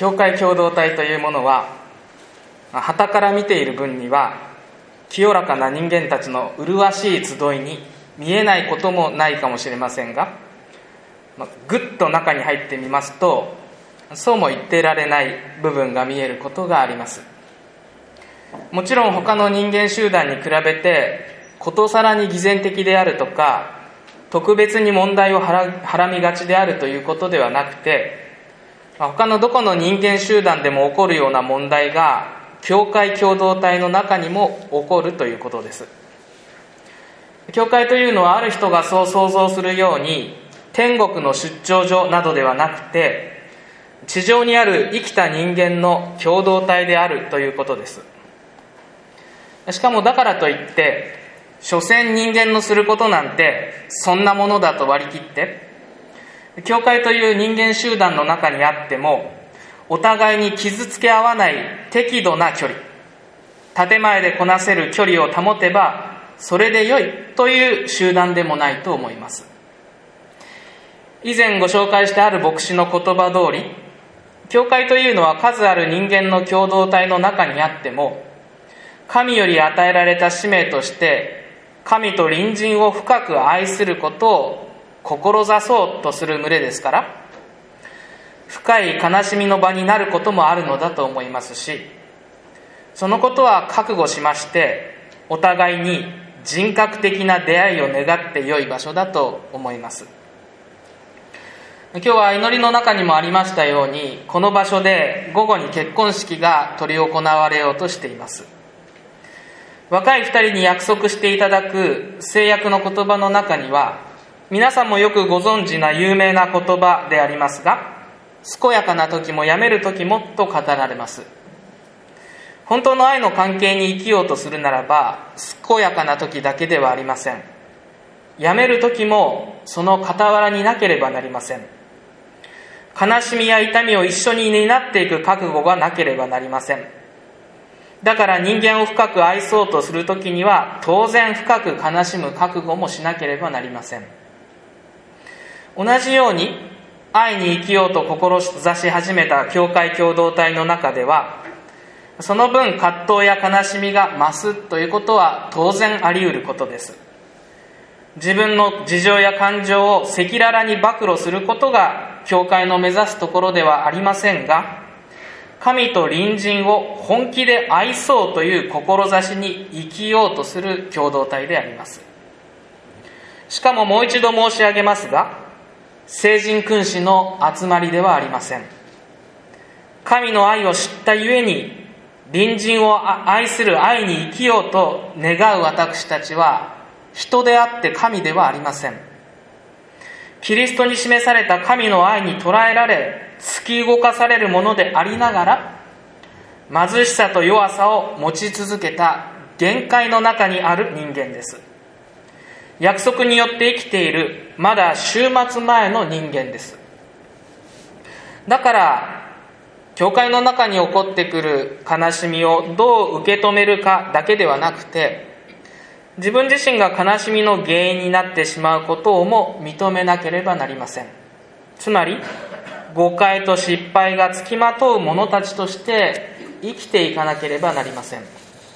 教会共同体というものは、傍から見ている分には清らかな人間たちの麗しい集いに見えないこともないかもしれませんが、ぐっと中に入ってみますと、そうも言っていられない部分が見えることがあります。もちろん他の人間集団に比べてことさらに偽善的であるとか、特別に問題をはらみがちであるということではなくて、他のどこの人間集団でも起こるような問題が教会共同体の中にも起こるということです。教会というのはある人がそう想像するように天国の出張所などではなくて、地上にある生きた人間の共同体であるということです。しかもだからといって所詮人間のすることなんてそんなものだと割り切って、教会という人間集団の中にあってもお互いに傷つけ合わない適度な距離、建前でこなせる距離を保てばそれで良いという集団でもないと思います。以前ご紹介したある牧師の言葉通り、教会というのは数ある人間の共同体の中にあっても、神より与えられた使命として神と隣人を深く愛することを志そうとする群れですから、深い悲しみの場になることもあるのだと思いますし、そのことは覚悟しましてお互いに人格的な出会いを願って良い場所だと思います。今日は祈りの中にもありましたように、この場所で午後に結婚式が執り行われようとしています。若い二人に約束していただく誓約の言葉の中には、皆さんもよくご存知な有名な言葉でありますが、健やかな時もやめる時もと語られます。本当の愛の関係に生きようとするならば、健やかな時だけではありません。やめる時もその傍らになければなりません。悲しみや痛みを一緒に担っていく覚悟がなければなりません。だから人間を深く愛そうとするときには、当然深く悲しむ覚悟もしなければなりません。同じように愛に生きようと志し始めた教会共同体の中では、その分葛藤や悲しみが増すということは当然あり得ることです。自分の事情や感情を赤裸々に暴露することが教会の目指すところではありませんが、神と隣人を本気で愛そうという志に生きようとする共同体であります。しかももう一度申し上げますが、聖人君子の集まりではありません。神の愛を知ったゆえに隣人を愛する愛に生きようと願う私たちは人であって神ではありません。キリストに示された神の愛に捉えられ突き動かされるものでありながら、貧しさと弱さを持ち続けた限界の中にある人間です。約束によって生きているまだ終末前の人間です。だから教会の中に起こってくる悲しみをどう受け止めるかだけではなくて、自分自身が悲しみの原因になってしまうことをも認めなければなりません。つまり誤解と失敗がつきまとう者たちとして生きていかなければなりません。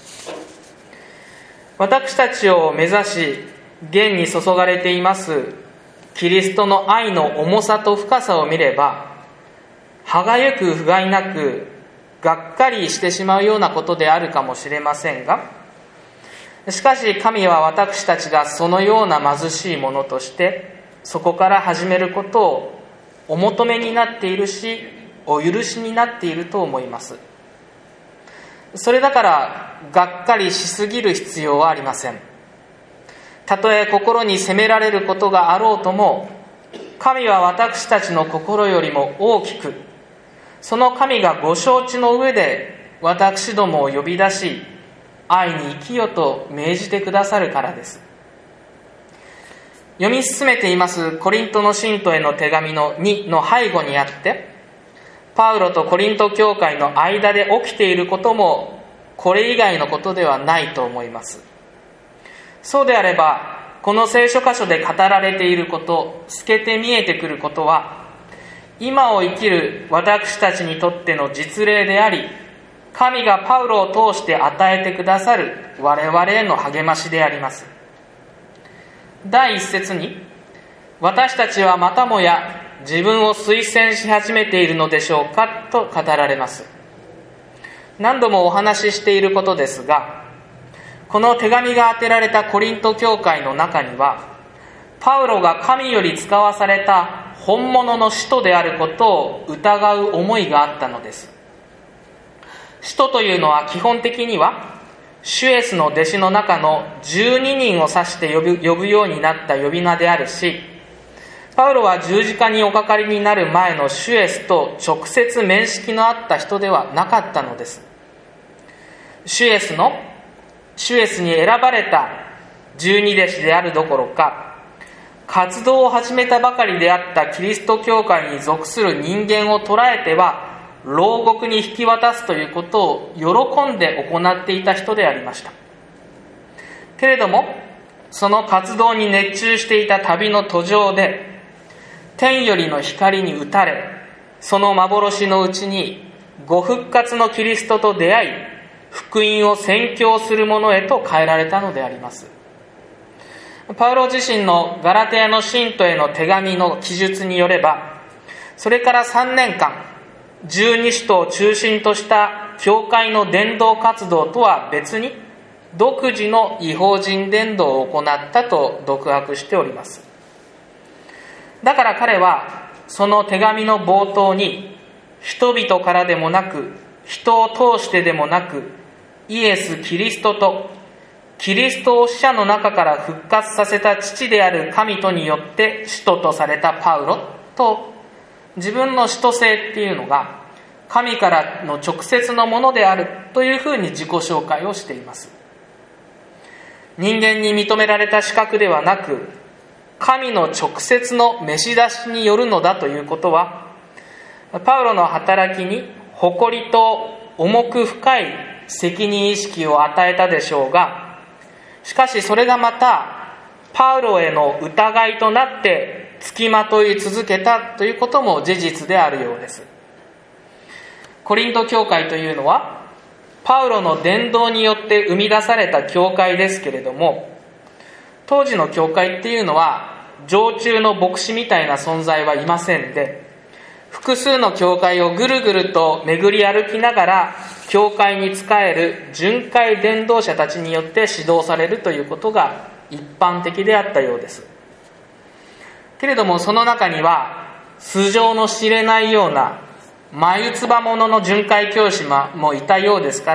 私たちを目指し現に注がれていますキリストの愛の重さと深さを見れば、歯がゆく不甲斐なくがっかりしてしまうようなことであるかもしれませんが、しかし神は私たちがそのような貧しいものとしてそこから始めることをお求めになっているし、お許しになっていると思います。それだからがっかりしすぎる必要はありません。たとえ心に責められることがあろうとも、神は私たちの心よりも大きく、その神がご承知の上で私どもを呼び出し、愛に生きよと命じてくださるからです。読み進めていますコリントの信徒への手紙の2の背後にあって、パウロとコリント教会の間で起きていることもこれ以外のことではないと思います。そうであればこの聖書箇所で語られていること、透けて見えてくることは、 今を生きる私たちにとっての実例であり、神がパウロを通して与えてくださる我々への励ましであります。第一節に、私たちはまたもや自分を推薦し始めているのでしょうかと語られます。何度もお話ししていることですが、この手紙が当てられたコリント教会の中には、パウロが神より使わされた本物の使徒であることを疑う思いがあったのです。使徒というのは基本的には主イエスの弟子の中の12人を指して呼ぶようになった呼び名であるし、パウロは十字架におかかりになる前の主イエスと直接面識のあった人ではなかったのです。主イエスに選ばれた12弟子であるどころか、活動を始めたばかりであったキリスト教会に属する人間を捉えては牢獄に引き渡すということを喜んで行っていた人でありました。けれども、その活動に熱中していた旅の途上で、天よりの光に打たれ、その幻のうちにご復活のキリストと出会い、福音を宣教する者へと変えられたのであります。パウロ自身のガラテヤの信徒への手紙の記述によれば、それから3年間、12使徒を中心とした教会の伝道活動とは別に、独自の異邦人伝道を行ったと独白しております。だから彼はその手紙の冒頭に、人々からでもなく人を通してでもなく、イエス・キリストとキリストを死者の中から復活させた父である神とによって使徒とされたパウロと、自分の使徒性っていうのが神からの直接のものであるというふうに自己紹介をしています。人間に認められた資格ではなく、神の直接の召し出しによるのだということは、パウロの働きに誇りと重く深い責任意識を与えたでしょうが、しかしそれがまたパウロへの疑いとなって付きまとい続けたということも事実であるようです。コリント教会というのはパウロの伝道によって生み出された教会ですけれども、当時の教会っていうのは常駐の牧師みたいな存在はいませんで、複数の教会をぐるぐると巡り歩きながら教会に仕える巡回伝道者たちによって指導されるということが一般的であったようです。けれどもその中には素性の知れないような眉唾者の巡回教師もいたようですから、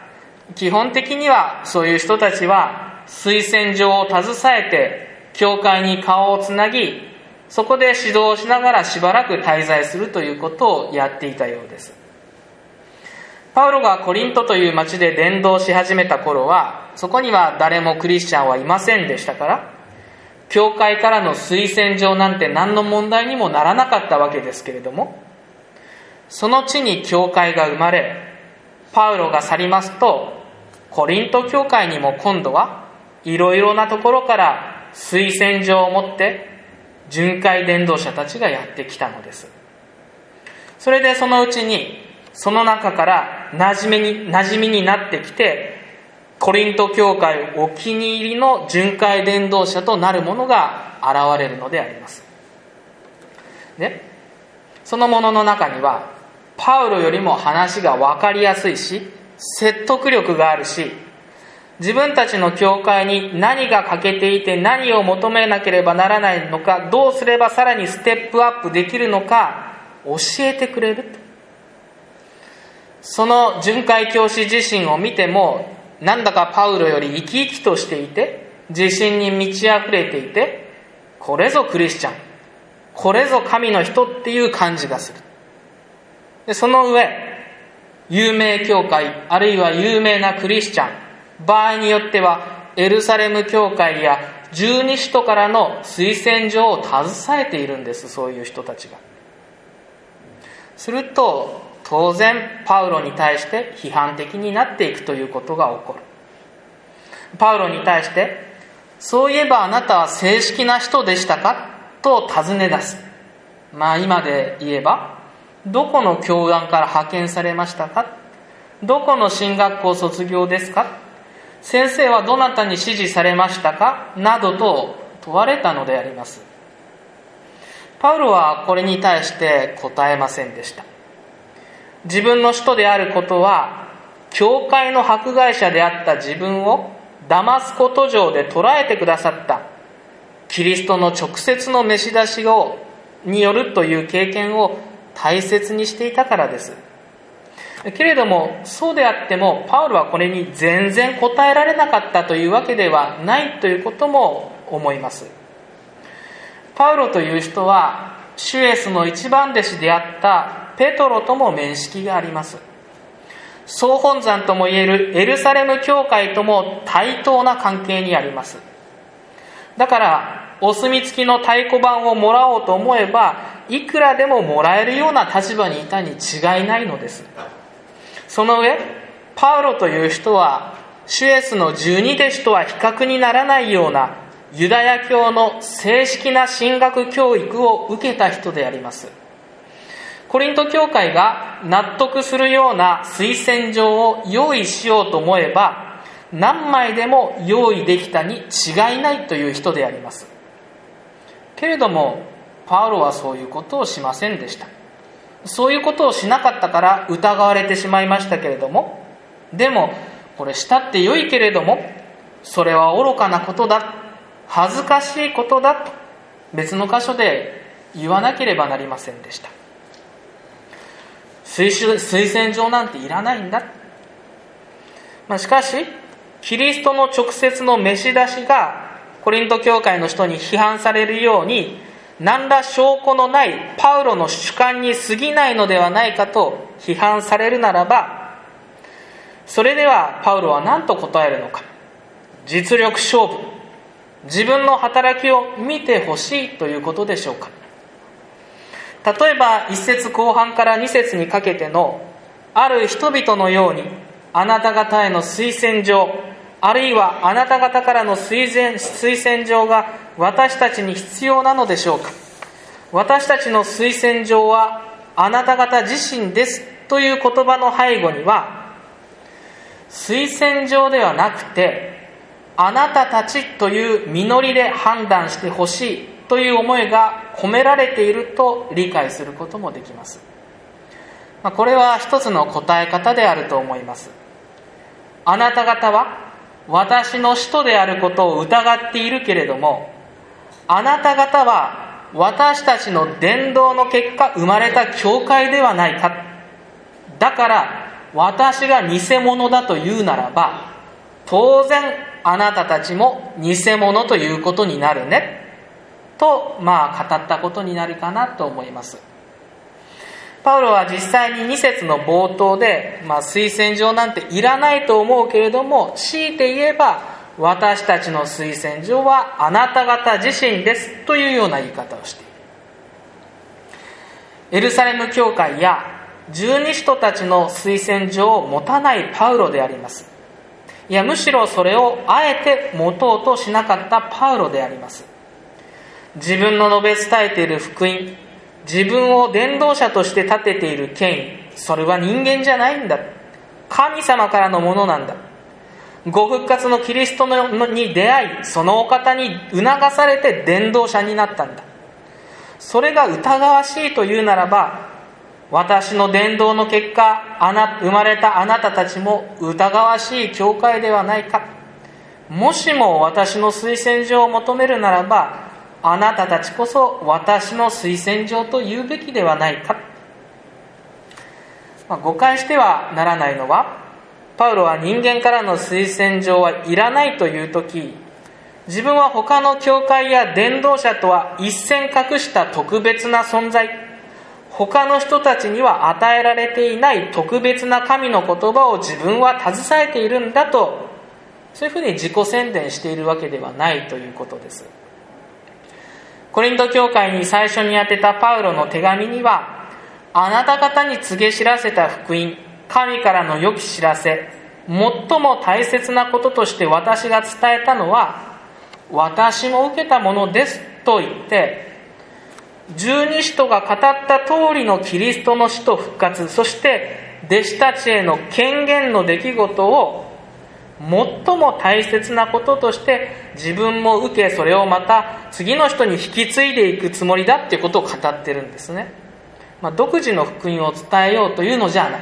基本的にはそういう人たちは推薦状を携えて教会に顔をつなぎ、そこで指導をしながらしばらく滞在するということをやっていたようです。パウロがコリントという町で伝道し始めた頃は、そこには誰もクリスチャンはいませんでしたから、教会からの推薦状なんて何の問題にもならなかったわけですけれども、その地に教会が生まれ、パウロが去りますと、コリント教会にも今度はいろいろなところから推薦状を持って巡回伝道者たちがやってきたのです。それでそのうちにその中から馴染みになってきて、コリント教会お気に入りの巡回伝道者となるものが現れるのであります。で、そのものの中にはパウロよりも話が分かりやすいし、説得力があるし、自分たちの教会に何が欠けていて何を求めなければならないのか、どうすればさらにステップアップできるのか教えてくれる。その巡回教師自身を見ても、なんだかパウロより生き生きとしていて、自信に満ち溢れていて、これぞクリスチャン、これぞ神の人っていう感じがする。でその上、有名教会あるいは有名なクリスチャン、場合によってはエルサレム教会や十二使徒からの推薦状を携えているんです。そういう人たちが。すると当然パウロに対して批判的になっていくということが起こる。パウロに対して、そういえばあなたは正式な人でしたかと尋ね出す。 今で言えば、どこの教団から派遣されましたか、どこの進学校卒業ですか、先生はどなたに指示されましたかなどと問われたのであります。パウロはこれに対して答えませんでした。自分の使徒であることは、教会の迫害者であった自分をダマスコ途上で捕らえてくださったキリストの直接の召し出しによるという経験を大切にしていたからです。けれども、そうであってもパウロはこれに全然答えられなかったというわけではないということも思います。パウロという人は主イエスの一番弟子であったペトロとも面識があります。総本山ともいえるエルサレム教会とも対等な関係にあります。だからお墨付きの太鼓判をもらおうと思えば、いくらでももらえるような立場にいたに違いないのです。その上、パウロという人は主イエスの十二弟子とは比較にならないようなユダヤ教の正式な神学教育を受けた人であります。コリント教会が納得するような推薦状を用意しようと思えば、何枚でも用意できたに違いないという人であります。けれどもパウロはそういうことをしませんでした。そういうことをしなかったから疑われてしまいましたけれども、でもこれしたって良いけれども、それは愚かなことだ、恥ずかしいことだと別の箇所で言わなければなりませんでした。推薦状なんていらないんだ。しかしキリストの直接の召し出しがコリント教会の人に批判されるように、何ら証拠のないパウロの主観に過ぎないのではないかと批判されるならば、それではパウロは何と答えるのか。実力勝負、自分の働きを見てほしいということでしょうか。例えば1節後半から2節にかけてのある人々のようにあなた方への推薦状、あるいはあなた方からの推薦状が私たちに必要なのでしょうか。私たちの推薦状はあなた方自身ですという言葉の背後には、推薦状ではなくてあなたたちという実りで判断してほしいという思いが込められていると理解することもできます。これは一つの答え方であると思います。あなた方は私の使徒であることを疑っているけれども、あなた方は私たちの伝道の結果生まれた教会ではないか。だから私が偽物だというならば、当然あなたたちも偽物ということになるねと語ったことになるかなと思います。パウロは実際に2節の冒頭で、推薦状なんていらないと思うけれども、強いて言えば私たちの推薦状はあなた方自身ですというような言い方をしている。エルサレム教会や十二使徒たちの推薦状を持たないパウロであります。いや、むしろそれをあえて持とうとしなかったパウロであります。自分の述べ伝えている福音、自分を伝道者として立てている権威、それは人間じゃないんだ。神様からのものなんだ。ご復活のキリストに出会い、そのお方に促されて伝道者になったんだ。それが疑わしいというならば、私の伝道の結果、生まれたあなたたちも疑わしい教会ではないか。もしも私の推薦状を求めるならば、あなたたちこそ私の推薦状と言うべきではないか。誤解してはならないのは、パウロは人間からの推薦状はいらないというとき、自分は他の教会や伝道者とは一線画した特別な存在、他の人たちには与えられていない特別な神の言葉を自分は携えているんだと、そういうふうに自己宣伝しているわけではないということです。コリント教会に最初に宛てたパウロの手紙には、あなた方に告げ知らせた福音、神からの良き知らせ、最も大切なこととして私が伝えたのは、私も受けたものですと言って、 十二使徒が語った通りのキリストの死と復活、そして弟子たちへの権限の出来事を最も大切なこととして自分も受け、それをまた次の人に引き継いでいくつもりだっていうことを語ってるんですね。独自の福音を伝えようというのじゃない。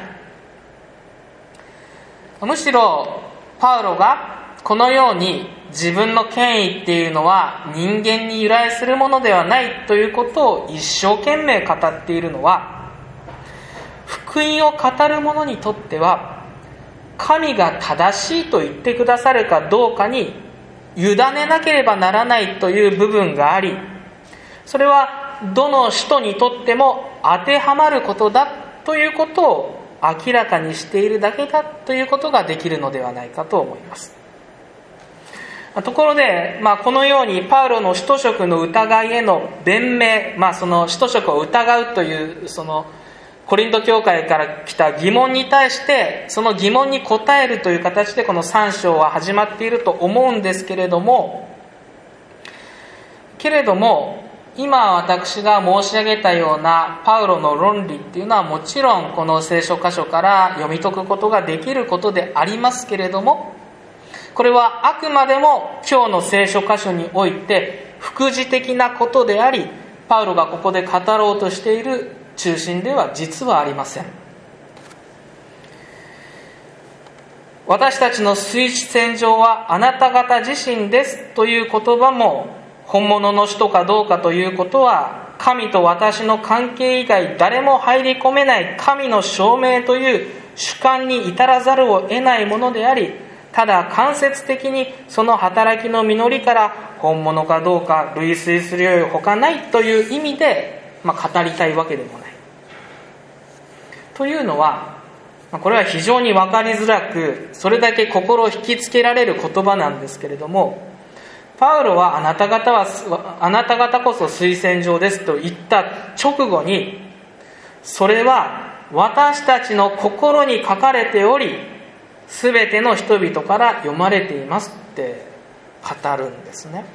むしろパウロがこのように自分の権威っていうのは人間に由来するものではないということを一生懸命語っているのは、福音を語る者にとっては神が正しいと言ってくださるかどうかに委ねなければならないという部分があり、それはどの使徒にとっても当てはまることだということを明らかにしているだけだということができるのではないかと思います。ところで、このようにパウロの使徒職の疑いへの弁明、その使徒職を疑うというそのコリント教会から来た疑問に対してその疑問に答えるという形でこの3章は始まっていると思うんですけれども、今私が申し上げたようなパウロの論理っていうのはもちろんこの聖書箇所から読み解くことができることでありますけれども、これはあくまでも今日の聖書箇所において副次的なことであり、パウロがここで語ろうとしている中心では実はありません。私たちの推薦状はあなた方自身ですという言葉も本物の使徒かどうかということは神と私の関係以外誰も入り込めない神の証明という主観に至らざるを得ないものであり、ただ間接的にその働きの実りから本物かどうか類推するより他ないという意味で、語りたいわけでもない。というのは、これは非常に分かりづらく、それだけ心を引きつけられる言葉なんですけれども、パウロはあなた方こそ推薦状ですと言った直後に、それは私たちの心に書かれており、すべての人々から読まれていますって語るんですね。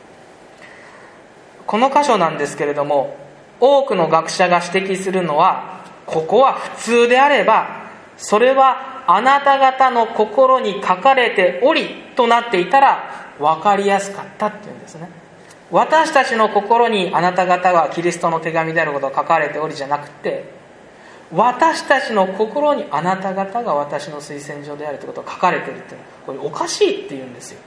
この箇所なんですけれども、多くの学者が指摘するのは、ここは普通であればそれはあなた方の心に書かれておりとなっていたら分かりやすかったっていうんですね。私たちの心にあなた方はキリストの手紙であることが書かれておりじゃなくて、私たちの心にあなた方が私の推薦状であるということが書かれているっていうのは、これおかしいっていうんですよ。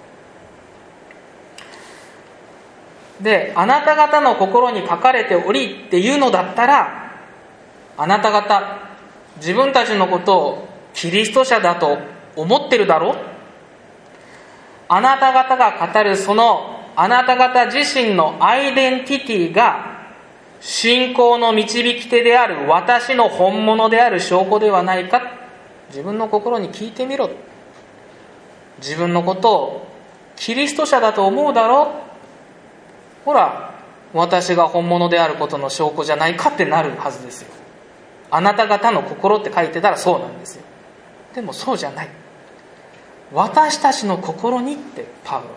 で、あなた方の心に書かれておりっていうのだったら、あなた方自分たちのことをキリスト者だと思ってるだろう。あなた方が語るそのあなた方自身のアイデンティティが信仰の導き手である私の本物である証拠ではないか。自分の心に聞いてみろ。自分のことをキリスト者だと思うだろう。ほら、私が本物であることの証拠じゃないかってなるはずですよ。あなた方の心って書いてたらそうなんですよ。でもそうじゃない。私たちの心にってパウロ言う。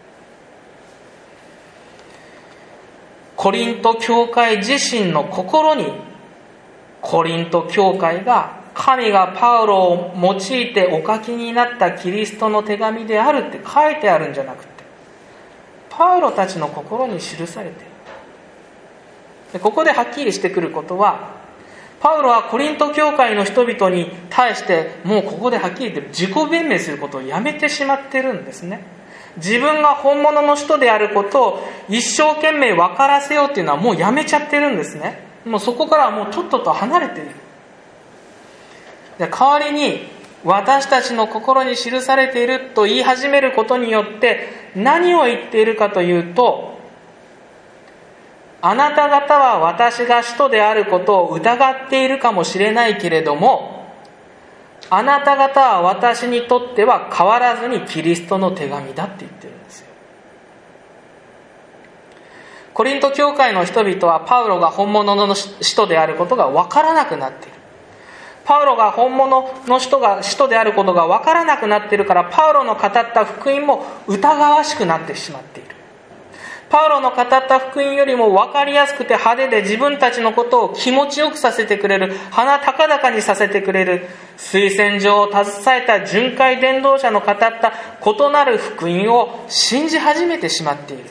コリント教会自身の心に、コリント教会が神がパウロを用いてお書きになったキリストの手紙であるって書いてあるんじゃなくて、パウロたちの心に記されている。で、ここではっきりしてくることは、パウロはコリント教会の人々に対してもうここではっきり言って自己弁明することをやめてしまってるんですね。自分が本物の人であることを一生懸命分からせようっていうのはもうやめちゃってるんですね。もうそこからはもうとっとと離れている。で、代わりに私たちの心に記されていると言い始めることによって何を言っているかというと、あなた方は私が使徒であることを疑っているかもしれないけれども、あなた方は私にとっては変わらずにキリストの手紙だって言ってるんですよ。コリント教会の人々はパウロが本物の使徒であることが分からなくなっている。パウロが本物の使徒であることが分からなくなっているから、パウロの語った福音も疑わしくなってしまっている。 パウロの語った福音よりも分かりやすくて派手で、自分たちのことを気持ちよくさせてくれる、鼻高々にさせてくれる、推薦状を携えた巡回伝道者の語った異なる福音を信じ始めてしまっている。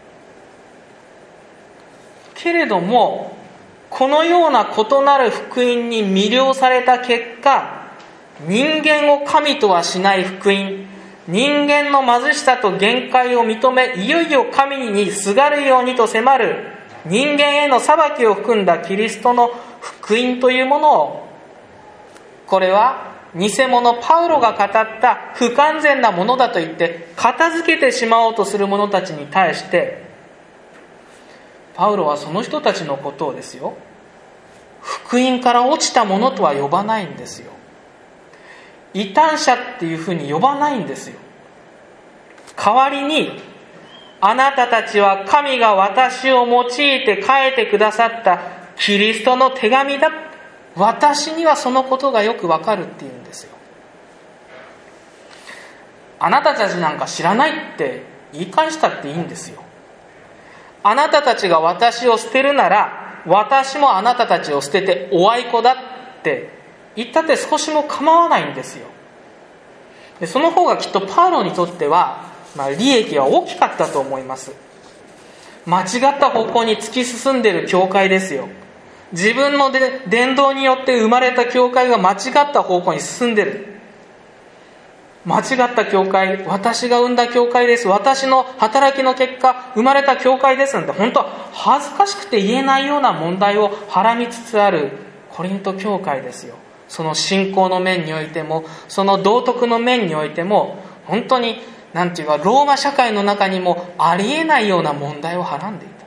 けれども、このような異なる福音に魅了された結果、人間を神とはしない福音、人間の貧しさと限界を認め、いよいよ神にすがるようにと迫る人間への裁きを含んだキリストの福音というものを、これは偽物パウロが語った不完全なものだと言って片付けてしまおうとする者たちに対して、パウロはその人たちのことをですよ、福音から落ちたものとは呼ばないんですよ。異端者っていうふうに呼ばないんですよ。代わりに、あなたたちは神が私を用いて書いてくださったキリストの手紙だ。私にはそのことがよくわかるっていうんですよ。あなたたちなんか知らないって言い返したっていいんですよ。あなたたちが私を捨てるなら、私もあなたたちを捨てておあいこだって言ったって少しも構わないんですよ。でその方がきっとパウロにとっては、利益は大きかったと思います。間違った方向に突き進んでいる教会ですよ。自分の伝道によって生まれた教会が間違った方向に進んでいる。間違った教会、私が生んだ教会です、私の働きの結果生まれた教会ですなんて、本当は恥ずかしくて言えないような問題をはらみつつあるコリント教会ですよ。その信仰の面においても、その道徳の面においても、本当にローマ社会の中にもありえないような問題をはらんでいた。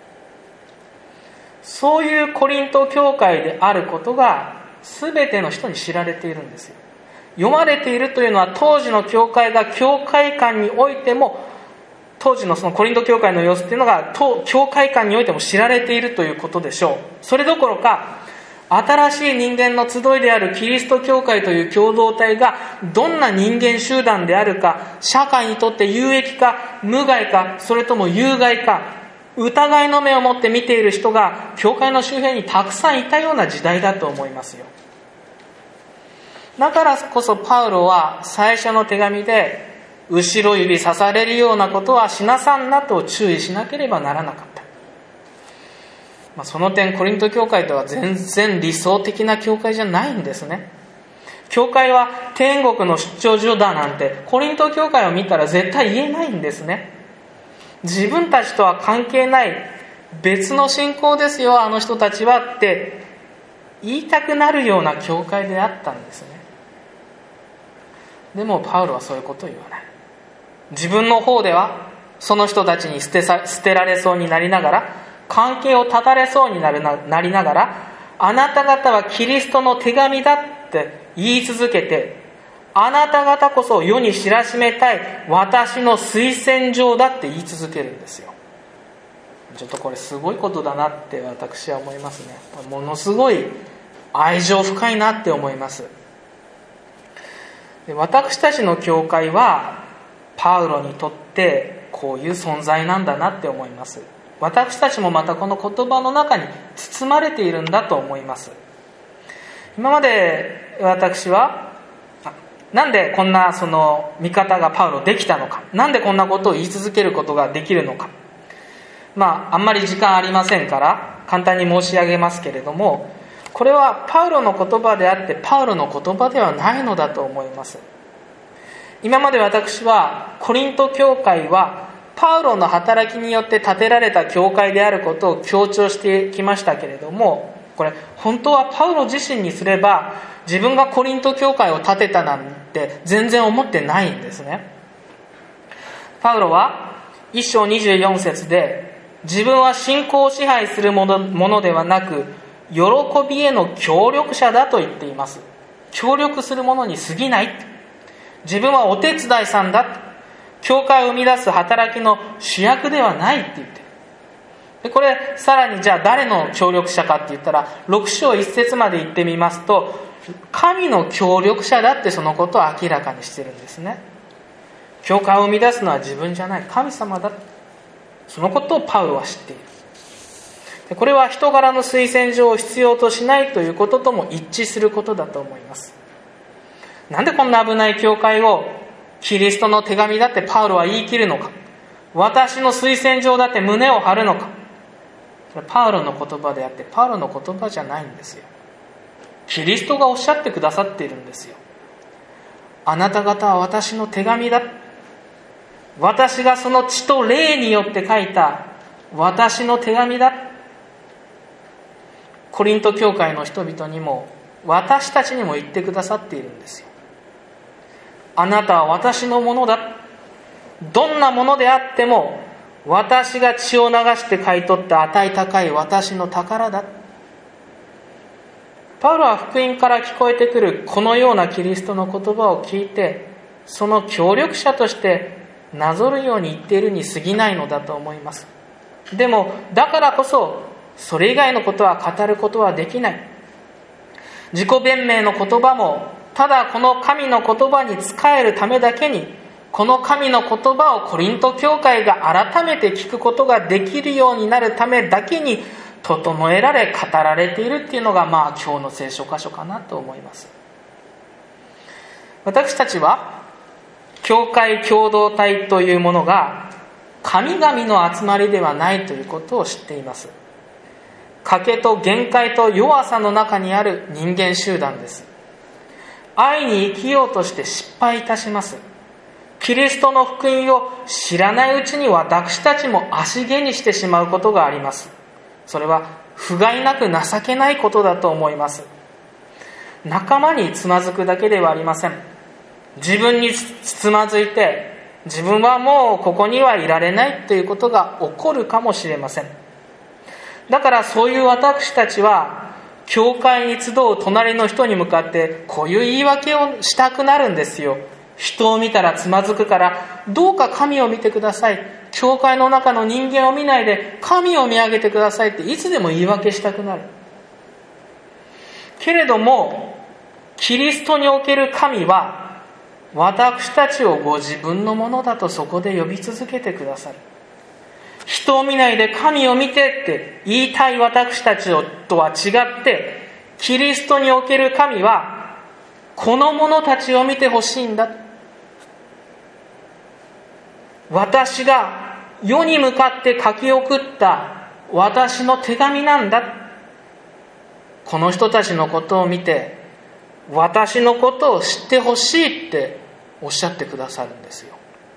そういうコリント教会であることが全ての人に知られているんですよ。読まれているというのは、当時の教会が教会観においても、当時のそのコリント教会の様子というのが教会観においても知られているということでしょう。それどころか、新しい人間の集いであるキリスト教会という共同体がどんな人間集団であるか、社会にとって有益か無害か、それとも有害か、疑いの目を持って見ている人が教会の周辺にたくさんいたような時代だと思いますよ。だからこそパウロは最初の手紙で、後ろ指さされるようなことはしなさんなと注意しなければならなかった。その点、コリント教会とは全然理想的な教会じゃないんですね。教会は天国の出張所だなんてコリント教会を見たら絶対言えないんですね。自分たちとは関係ない別の信仰ですよ、あの人たちはって言いたくなるような教会であったんですね。でもパウロはそういうことを言わない。自分の方ではその人たちに捨てられそうになりながら、関係を断たれそうになりながら、あなた方はキリストの手紙だって言い続けて、あなた方こそ世に知らしめたい私の推薦状だって言い続けるんですよ。ちょっとこれすごいことだなって私は思いますね。ものすごい愛情深いなって思います。で、私たちの教会はパウロにとってこういう存在なんだなって思います。私たちもまたこの言葉の中に包まれているんだと思います。今まで私はなんでこんなその見方がパウロできたのか、なんでこんなことを言い続けることができるのか、あんまり時間ありませんから簡単に申し上げますけれども、これはパウロの言葉であってパウロの言葉ではないのだと思います。今まで私はコリント教会はパウロの働きによって建てられた教会であることを強調してきましたけれども、これ本当はパウロ自身にすれば自分がコリント教会を建てたなんて全然思ってないんですね。パウロは1章24節で、自分は信仰を支配するものではなく喜びへの協力者だと言っています。協力するものに過ぎない。自分はお手伝いさんだ。教会を生み出す働きの主役ではないって言ってる。でこれさらにじゃあ誰の協力者かって言ったら、6章1節まで言ってみますと、神の協力者だってそのことを明らかにしてるんですね。教会を生み出すのは自分じゃない、神様だ。 そのことをパウロは知っている。これは人柄の推薦状を必要としないということとも一致することだと思います。なんでこんな危ない教会をキリストの手紙だってパウロは言い切るのか、私の推薦状だって胸を張るのか。それパウロの言葉であって、パウロの言葉じゃないんですよ。キリストがおっしゃってくださっているんですよ。あなた方は私の手紙だ。私がその血と霊によって書いた私の手紙だ。コリント教会の人々にも私たちにも言ってくださっているんですよ。あなたは私のものだ。どんなものであっても私が血を流して買い取った値高い私の宝だ。パウロは福音から聞こえてくるこのようなキリストの言葉を聞いて、その協力者としてなぞるように言っているに過ぎないのだと思います。でもだからこそそれ以外のことは語ることはできない。自己弁明の言葉もただこの神の言葉に仕えるためだけに、この神の言葉をコリント教会が改めて聞くことができるようになるためだけに整えられ語られているっていうのが今日の聖書箇所かなと思います。私たちは教会共同体というものが神々の集まりではないということを知っています。賭けと限界と弱さの中にある人間集団です。愛に生きようとして失敗いたします。キリストの福音を知らないうちに私たちも足蹴にしてしまうことがあります。それは不甲斐なく情けないことだと思います。仲間につまずくだけではありません。自分につまずいて自分はもうここにはいられないということが起こるかもしれません。だからそういう私たちは教会に集う隣の人に向かってこういう言い訳をしたくなるんですよ。人を見たらつまずくからどうか神を見てください。教会の中の人間を見ないで神を見上げてくださいっていつでも言い訳したくなる。けれどもキリストにおける神は私たちをご自分のものだとそこで呼び続けてくださる。人を見ないで神を見てって言いたい私たちとは違って、キリストにおける神はこの者たちを見てほしいんだ。私が世に向かって書き送った私の手紙なんだ。この人たちのことを見て私のことを知ってほしいっておっしゃってくださるんですよ。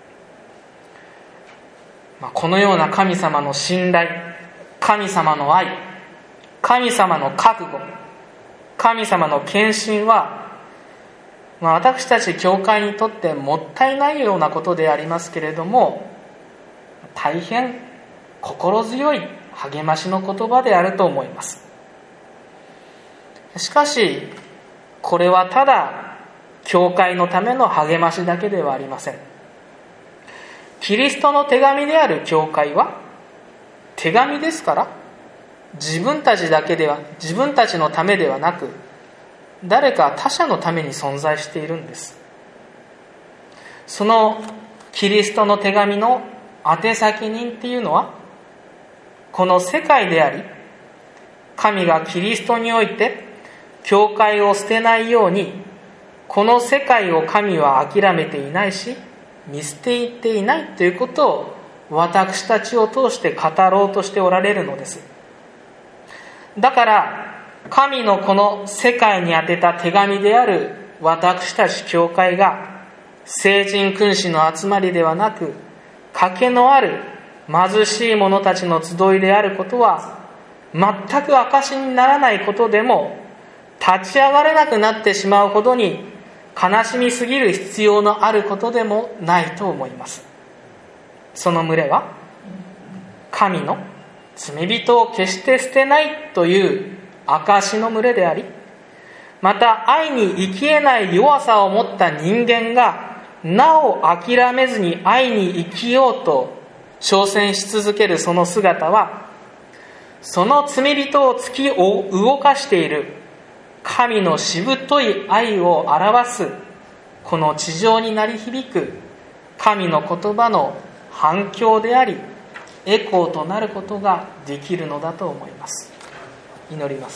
このような神様の信頼、神様の愛、神様の覚悟、神様の献身は、私たち教会にとってもったいないようなことでありますけれども、大変心強い励ましの言葉であると思います。しかしこれはただ教会のための励ましだけではありません。キリストの手紙である教会は手紙ですから、自分たちのためではなく誰か他者のために存在しているんです。そのキリストの手紙の宛先人っていうのはこの世界であり、神がキリストにおいて教会を捨てないようにこの世界を神は諦めていないし見捨ていっていないということを私たちを通して語ろうとしておられるのです。だから神のこの世界に宛てた手紙である私たち教会が聖人君子の集まりではなく、賭けのある貧しい者たちの集いであることは全く証にならないことでも、立ち上がれなくなってしまうほどに悲しみすぎる必要のあることでもないと思います。その群れは神の罪人を決して捨てないという証の群れであり、また愛に生き得ない弱さを持った人間がなお諦めずに愛に生きようと挑戦し続けるその姿は、その罪人を突き動かしている神のしぶとい愛を表すこの地上に鳴り響く神の言葉の反響でありエコーとなることができるのだと思います。祈ります。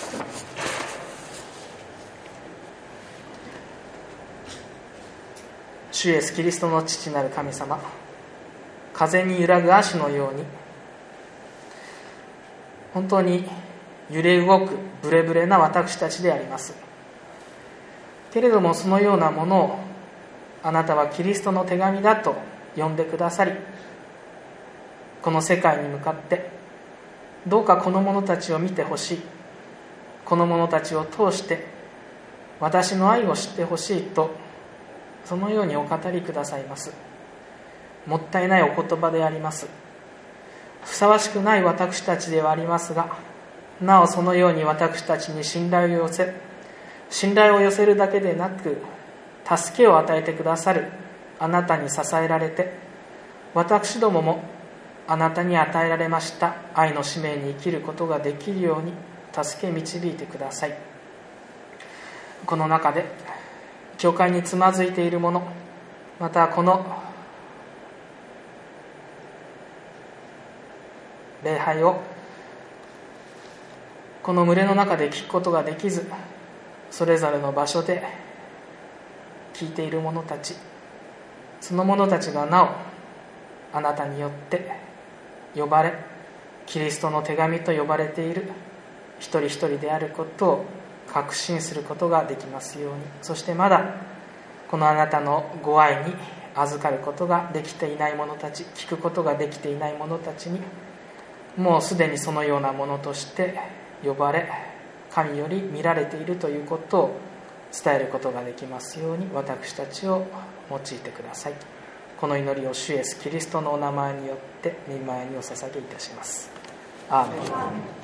主イエスキリストの父なる神様、風に揺らぐ足のように本当に揺れ動くブレブレな私たちであります。けれどもそのようなものをあなたはキリストの手紙だと呼んでくださり、この世界に向かってどうかこの者たちを見てほしい、この者たちを通して私の愛を知ってほしいと、そのようにお語りくださいます。もったいないお言葉であります。ふさわしくない私たちではありますが、なおそのように私たちに信頼を寄せるだけでなく、助けを与えてくださるあなたに支えられて、私どももあなたに与えられました愛の使命に生きることができるように助け導いてください。この中で教会につまずいている者、またこの礼拝をこの群れの中で聞くことができず、それぞれの場所で聞いている者たち、その者たちがなおあなたによって呼ばれ、キリストの手紙と呼ばれている一人一人であることを確信することができますように、そしてまだこのあなたのご愛に預かることができていない者たち、聞くことができていない者たちに、もうすでにそのようなものとして呼ばれ、神より見られているということを伝えることができますように、私たちを用いてください。この祈りを主イエスキリストのお名前によって御前にお捧げいたします。アーメン。